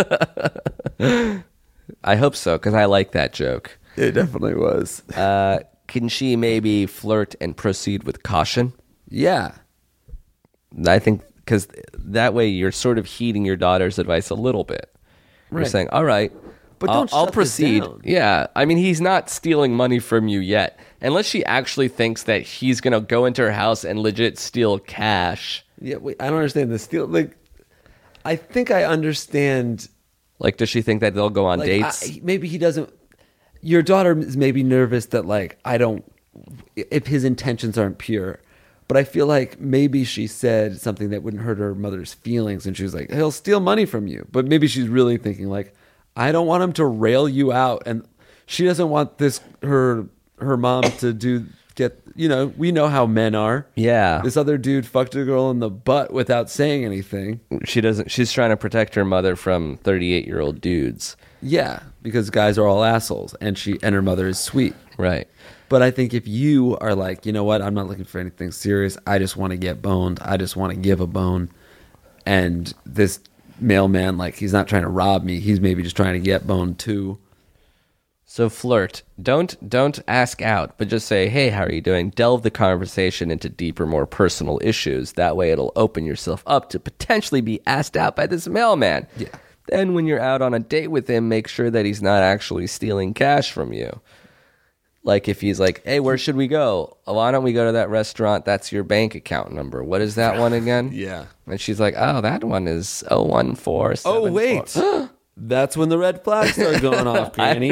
I hope so, because I like that joke. It definitely was. Uh, can she maybe flirt and proceed with caution? Yeah. I think because that way you're sort of heeding your daughter's advice a little bit. You're Right. saying, all right, But I'll, don't I'll shut this proceed. down. Yeah. I mean, he's not stealing money from you yet. Unless she actually thinks that he's going to go into her house and legit steal cash. Yeah. Wait, I don't understand this. Still, like, I think I understand. Like, does she think that they'll go on Like, dates? I, maybe he doesn't. Your daughter is maybe nervous that, like, I don't. If his intentions aren't pure. But I feel like maybe she said something that wouldn't hurt her mother's feelings, and she was like, he'll steal money from you. But maybe she's really thinking, like, I don't want him to rail you out. And she doesn't want this, her her mom to do, get, you know, we know how men are. Yeah. This other dude fucked a girl in the butt without saying anything. She doesn't. She's trying to protect her mother from thirty-eight-year-old dudes. Yeah, because guys are all assholes, and she and her mother is sweet. Right. But I think if you are like, you know what, I'm not looking for anything serious. I just want to get boned. I just want to give a bone. And this mailman, like, he's not trying to rob me. He's maybe just trying to get boned too. So flirt. Don't don't ask out, but just say, "Hey, how are you doing?" Delve the conversation into deeper, more personal issues. That way, it'll open yourself up to potentially be asked out by this mailman. Yeah. Then, when you're out on a date with him, make sure that he's not actually stealing cash from you. Like if he's like, "Hey, where should we go? Why don't we go to that restaurant? That's your bank account number. What is that one again?" Yeah. And she's like, "Oh, that one is oh one four seven Oh, wait. That's when the red flags start going off, Granny.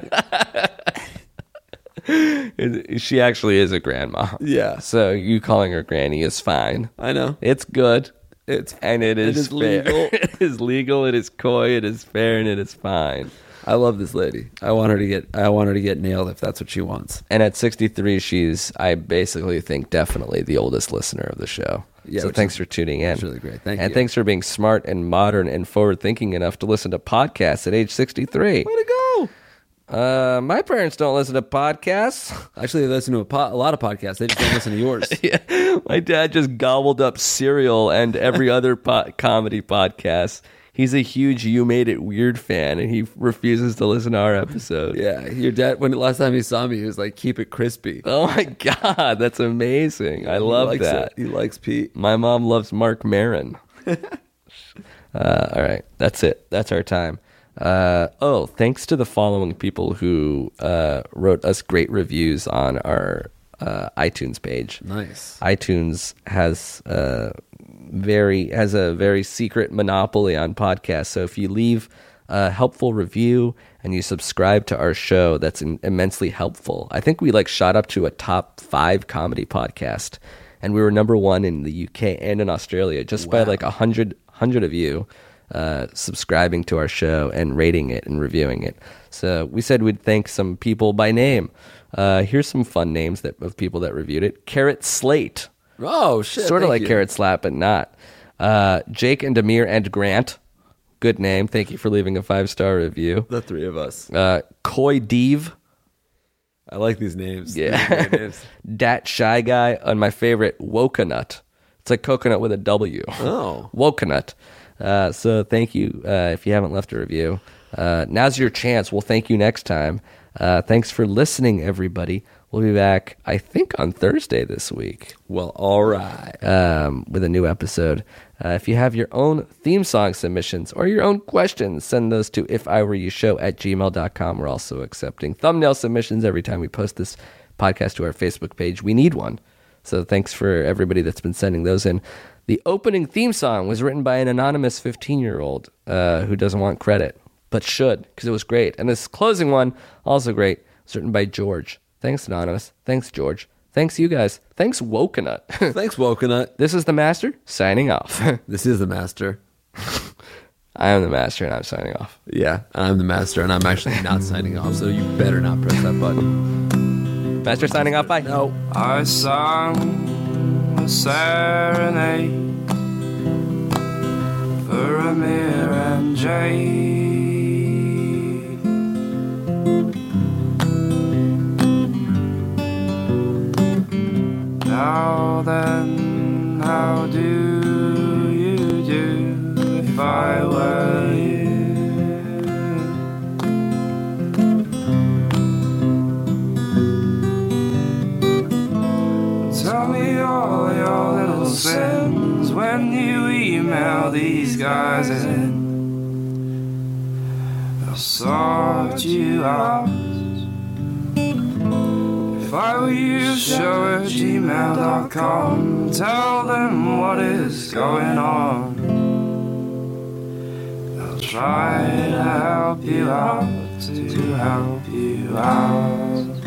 She actually is a grandma. Yeah. So you calling her granny is fine. I know. It's good. It's And it is, is fair. legal. It is legal. It is coy. It is fair, and it is fine. I love this lady. I want her to get I want her to get nailed if that's what she wants. And at sixty-three, she's, I basically think, definitely the oldest listener of the show. Yeah, so which thanks is- for tuning in. that's really great. Thank and you. thanks for being smart and modern and forward-thinking enough to listen to podcasts at age sixty-three. Way to go. Uh, my parents don't listen to podcasts. Actually, they listen to a, po- a lot of podcasts. They just don't listen to yours. Yeah, my dad just gobbled up Serial and every other po- comedy podcast. He's a huge You Made It Weird fan, and he refuses to listen to our episode. Yeah, your dad. When last time he saw me, he was like, "Keep it crispy." Oh my God, that's amazing. I love he likes that. It. He likes Pete. My mom loves Mark Maron. uh, all right, that's it. That's our time. Uh, oh, thanks to the following people who uh, wrote us great reviews on our uh, iTunes page. Nice. iTunes has uh, very has a very secret monopoly on podcasts. So if you leave a helpful review and you subscribe to our show, that's in, immensely helpful. I think we like shot up to a top five comedy podcast, and we were number one in the U K and in Australia just by like a hundred hundred of you uh, subscribing to our show and rating it and reviewing it. So we said we'd thank some people by name. Uh, here's some fun names that of people that reviewed it. Carrot Slate. Oh shit! Sort of thank like you. Carrot Slap, but not. Uh, Jake and Demir and Grant. Good name. Thank you for leaving a five-star review. The three of us. Uh, Coy Deeve. I like these names. These are Yeah. great names. Dat Shy Guy. And my favorite, Wokonut. It's like coconut with a W. Oh. Wokonut. Uh, so thank you uh, if you haven't left a review. Uh, now's your chance. We'll thank you next time. Uh, thanks for listening, everybody. We'll be back, I think, on Thursday this week. Well, all right. Um, with a new episode. Uh, if you have your own theme song submissions or your own questions, send those to if I were you show at gmail dot com. We're also accepting thumbnail submissions every time we post this podcast to our Facebook page. We need one. So thanks for everybody that's been sending those in. The opening theme song was written by an anonymous fifteen-year-old uh, who doesn't want credit, but should, because it was great. And this closing one, also great, was written by George. Thanks, Anonymous. Thanks, George. Thanks, you guys. Thanks, Wokenut. Thanks, Wokenut. This is the Master, signing off. This is the Master. I am the Master, and I'm signing off. Yeah, I'm the Master, and I'm actually not signing off, so you better not press that button. Master signing off, bye. No. I sang a serenade for Amir and Jade. Now then, how do you do if I were you? Tell me all your little sins when you email these guys in. They'll sort you out. If I were you, show at gmail dot com. Tell them what is going on. They'll try to help you out, to help you out.